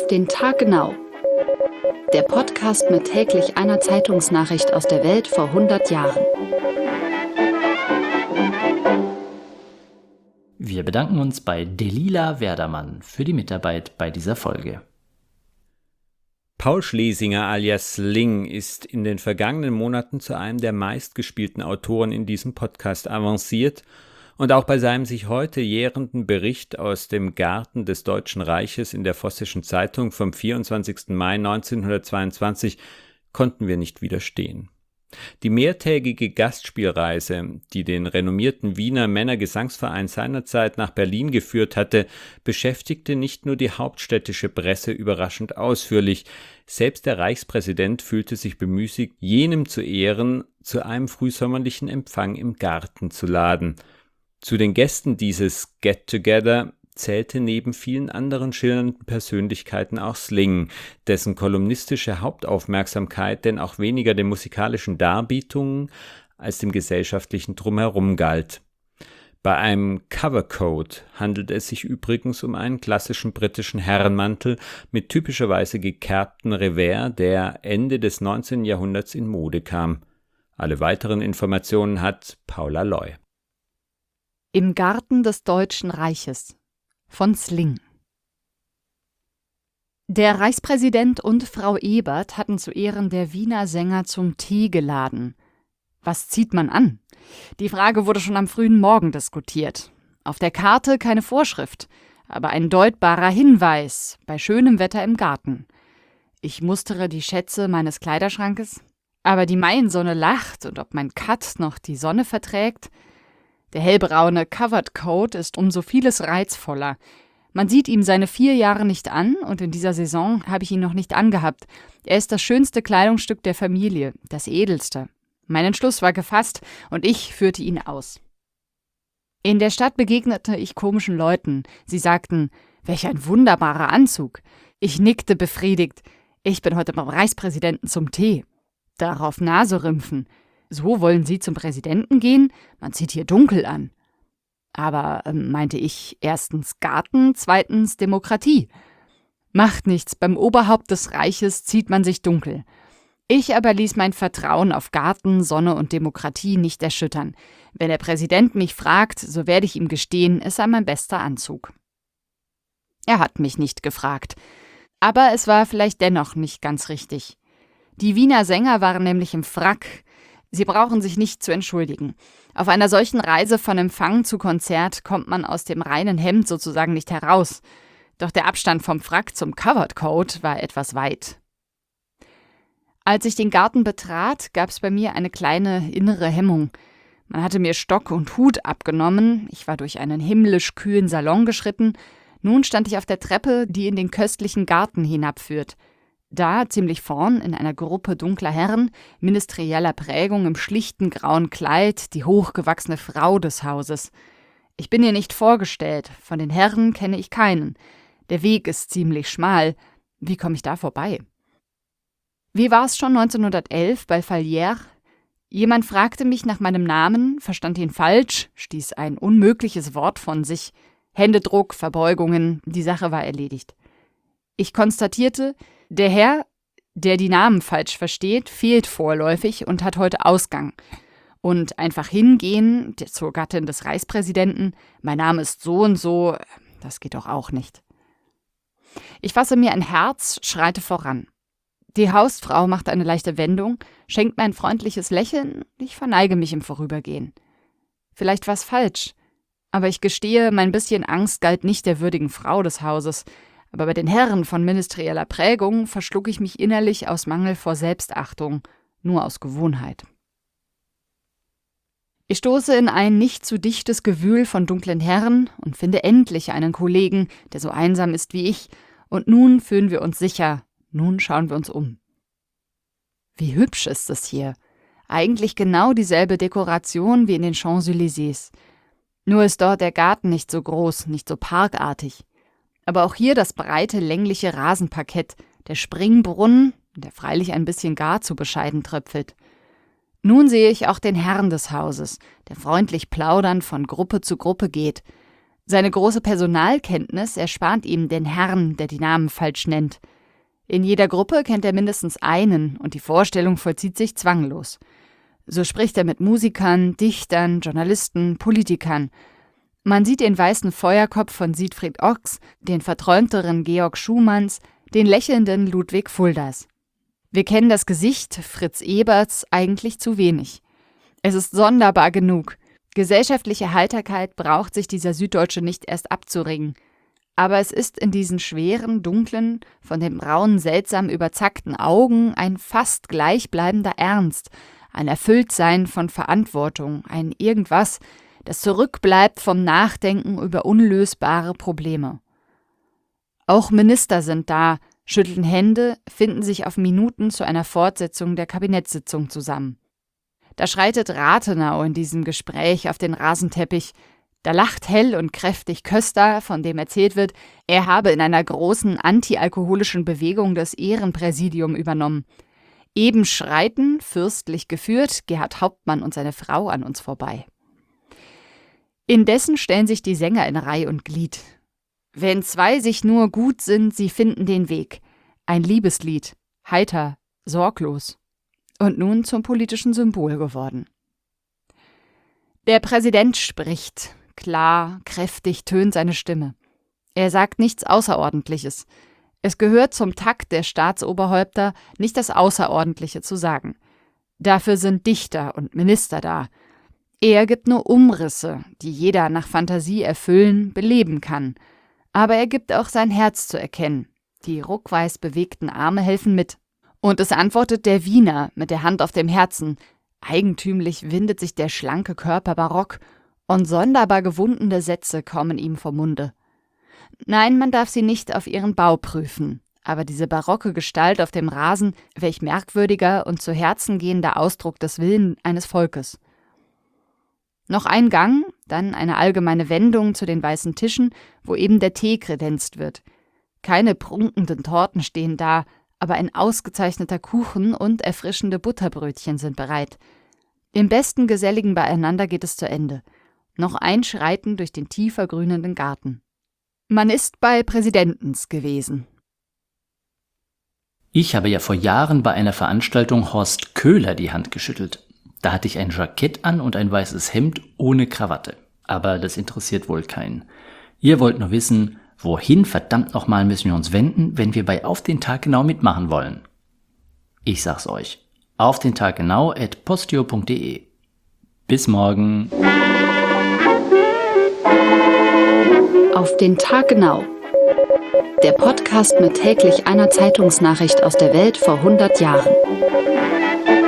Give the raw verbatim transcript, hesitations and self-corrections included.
den Tag genau. Der Podcast mit täglich einer Zeitungsnachricht aus der Welt vor hundert Jahren. Wir bedanken uns bei Delila Werdermann für die Mitarbeit bei dieser Folge. Paul Schlesinger alias Sling ist in den vergangenen Monaten zu einem der meistgespielten Autoren in diesem Podcast avanciert und auch bei seinem sich heute jährenden Bericht aus dem Garten des Deutschen Reiches in der Vossischen Zeitung vom vierundzwanzigsten Mai neunzehnhundertzweiundzwanzig konnten wir nicht widerstehen. Die mehrtägige Gastspielreise, die den renommierten Wiener Männergesangsverein seinerzeit nach Berlin geführt hatte, beschäftigte nicht nur die hauptstädtische Presse überraschend ausführlich. Selbst der Reichspräsident fühlte sich bemüßigt, jenem zu Ehren zu einem frühsommerlichen Empfang im Garten zu laden. Zu den Gästen dieses Get-Together zählte neben vielen anderen schillernden Persönlichkeiten auch Sling, dessen kolumnistische Hauptaufmerksamkeit denn auch weniger den musikalischen Darbietungen als dem gesellschaftlichen Drumherum galt. Bei einem Covercoat handelt es sich übrigens um einen klassischen britischen Herrenmantel mit typischerweise gekerbten Revers, der Ende des neunzehnten Jahrhunderts in Mode kam. Alle weiteren Informationen hat Paula Loy. Im Garten des Deutschen Reiches von Sling. Der Reichspräsident und Frau Ebert hatten zu Ehren der Wiener Sänger zum Tee geladen. Was zieht man an? Die Frage wurde schon am frühen Morgen diskutiert. Auf der Karte keine Vorschrift, aber ein deutbarer Hinweis bei schönem Wetter im Garten. Ich mustere die Schätze meines Kleiderschrankes, aber die Maiensonne lacht und ob mein Cut noch die Sonne verträgt. Der hellbraune Covered Coat ist um so vieles reizvoller. Man sieht ihm seine vier Jahre nicht an und in dieser Saison habe ich ihn noch nicht angehabt. Er ist das schönste Kleidungsstück der Familie, das edelste. Mein Entschluss war gefasst und ich führte ihn aus. In der Stadt begegnete ich komischen Leuten. Sie sagten, welch ein wunderbarer Anzug. Ich nickte befriedigt. Ich bin heute beim Reichspräsidenten zum Tee. Darauf Naserümpfen. So wollen Sie zum Präsidenten gehen? Man zieht hier dunkel an. Aber, äh, meinte ich, erstens Garten, zweitens Demokratie. Macht nichts, beim Oberhaupt des Reiches zieht man sich dunkel. Ich aber ließ mein Vertrauen auf Garten, Sonne und Demokratie nicht erschüttern. Wenn der Präsident mich fragt, so werde ich ihm gestehen, es sei mein bester Anzug. Er hat mich nicht gefragt. Aber es war vielleicht dennoch nicht ganz richtig. Die Wiener Sänger waren nämlich im Frack. Sie brauchen sich nicht zu entschuldigen. Auf einer solchen Reise von Empfang zu Konzert kommt man aus dem reinen Hemd sozusagen nicht heraus. Doch der Abstand vom Frack zum Covered Coat war etwas weit. Als ich den Garten betrat, gab es bei mir eine kleine innere Hemmung. Man hatte mir Stock und Hut abgenommen, ich war durch einen himmlisch kühlen Salon geschritten. Nun stand ich auf der Treppe, die in den köstlichen Garten hinabführt. Da, ziemlich vorn, in einer Gruppe dunkler Herren, ministerieller Prägung im schlichten grauen Kleid, die hochgewachsene Frau des Hauses. Ich bin ihr nicht vorgestellt, von den Herren kenne ich keinen. Der Weg ist ziemlich schmal. Wie komme ich da vorbei? Wie war es schon neunzehnhundertelf bei Fallières? Jemand fragte mich nach meinem Namen, verstand ihn falsch, stieß ein unmögliches Wort von sich. Händedruck, Verbeugungen, die Sache war erledigt. Ich konstatierte, der Herr, der die Namen falsch versteht, fehlt vorläufig und hat heute Ausgang. Und einfach hingehen zur Gattin des Reichspräsidenten, mein Name ist so und so, das geht doch auch nicht. Ich fasse mir ein Herz, schreite voran. Die Hausfrau macht eine leichte Wendung, schenkt mir ein freundliches Lächeln, ich verneige mich im Vorübergehen. Vielleicht war's falsch, aber ich gestehe, mein bisschen Angst galt nicht der würdigen Frau des Hauses, aber bei den Herren von ministerieller Prägung verschlug ich mich innerlich aus Mangel vor Selbstachtung, nur aus Gewohnheit. Ich stoße in ein nicht zu dichtes Gewühl von dunklen Herren und finde endlich einen Kollegen, der so einsam ist wie ich, und nun fühlen wir uns sicher, nun schauen wir uns um. Wie hübsch ist es hier. Eigentlich genau dieselbe Dekoration wie in den Champs-Élysées. Nur ist dort der Garten nicht so groß, nicht so parkartig. Aber auch hier das breite, längliche Rasenparkett, der Springbrunnen, der freilich ein bisschen gar zu bescheiden tröpfelt. Nun sehe ich auch den Herrn des Hauses, der freundlich plaudernd von Gruppe zu Gruppe geht. Seine große Personalkenntnis erspart ihm den Herrn, der die Namen falsch nennt. In jeder Gruppe kennt er mindestens einen und die Vorstellung vollzieht sich zwanglos. So spricht er mit Musikern, Dichtern, Journalisten, Politikern. Man sieht den weißen Feuerkopf von Siegfried Ochs, den verträumteren Georg Schumanns, den lächelnden Ludwig Fulders. Wir kennen das Gesicht Fritz Eberts eigentlich zu wenig. Es ist sonderbar genug. Gesellschaftliche Heiterkeit braucht sich dieser Süddeutsche nicht erst abzuringen. Aber es ist in diesen schweren, dunklen, von den braunen, seltsam überzackten Augen ein fast gleichbleibender Ernst, ein Erfülltsein von Verantwortung, ein Irgendwas, das zurückbleibt vom Nachdenken über unlösbare Probleme. Auch Minister sind da, schütteln Hände, finden sich auf Minuten zu einer Fortsetzung der Kabinettssitzung zusammen. Da schreitet Rathenau in diesem Gespräch auf den Rasenteppich. Da lacht hell und kräftig Köster, von dem erzählt wird, er habe in einer großen antialkoholischen Bewegung das Ehrenpräsidium übernommen. Eben schreiten, fürstlich geführt, Gerhard Hauptmann und seine Frau an uns vorbei. Indessen stellen sich die Sänger in Reih und Glied. Wenn zwei sich nur gut sind, sie finden den Weg. Ein Liebeslied, heiter, sorglos. Und nun zum politischen Symbol geworden. Der Präsident spricht. Klar, kräftig tönt seine Stimme. Er sagt nichts Außerordentliches. Es gehört zum Takt der Staatsoberhäupter, nicht das Außerordentliche zu sagen. Dafür sind Dichter und Minister da. Er gibt nur Umrisse, die jeder nach Fantasie erfüllen, beleben kann. Aber er gibt auch sein Herz zu erkennen. Die ruckweis bewegten Arme helfen mit. Und es antwortet der Wiener mit der Hand auf dem Herzen. Eigentümlich windet sich der schlanke Körper barock und sonderbar gewundene Sätze kommen ihm vom Munde. Nein, man darf sie nicht auf ihren Bau prüfen, aber diese barocke Gestalt auf dem Rasen, welch merkwürdiger und zu Herzen gehender Ausdruck des Willens eines Volkes. Noch ein Gang, dann eine allgemeine Wendung zu den weißen Tischen, wo eben der Tee kredenzt wird. Keine prunkenden Torten stehen da, aber ein ausgezeichneter Kuchen und erfrischende Butterbrötchen sind bereit. Im besten geselligen Beieinander geht es zu Ende. Noch ein Schreiten durch den tiefer grünenden Garten. Man ist bei Präsidentens gewesen. Ich habe ja vor Jahren bei einer Veranstaltung Horst Köhler die Hand geschüttelt. Da hatte ich ein Jackett an und ein weißes Hemd ohne Krawatte. Aber das interessiert wohl keinen. Ihr wollt nur wissen, wohin verdammt nochmal müssen wir uns wenden, wenn wir bei Auf den Tag genau mitmachen wollen? Ich sag's euch. Auf den Tag genau at postio punkt de. Bis morgen. Auf den Tag genau. Der Podcast mit täglich einer Zeitungsnachricht aus der Welt vor hundert Jahren.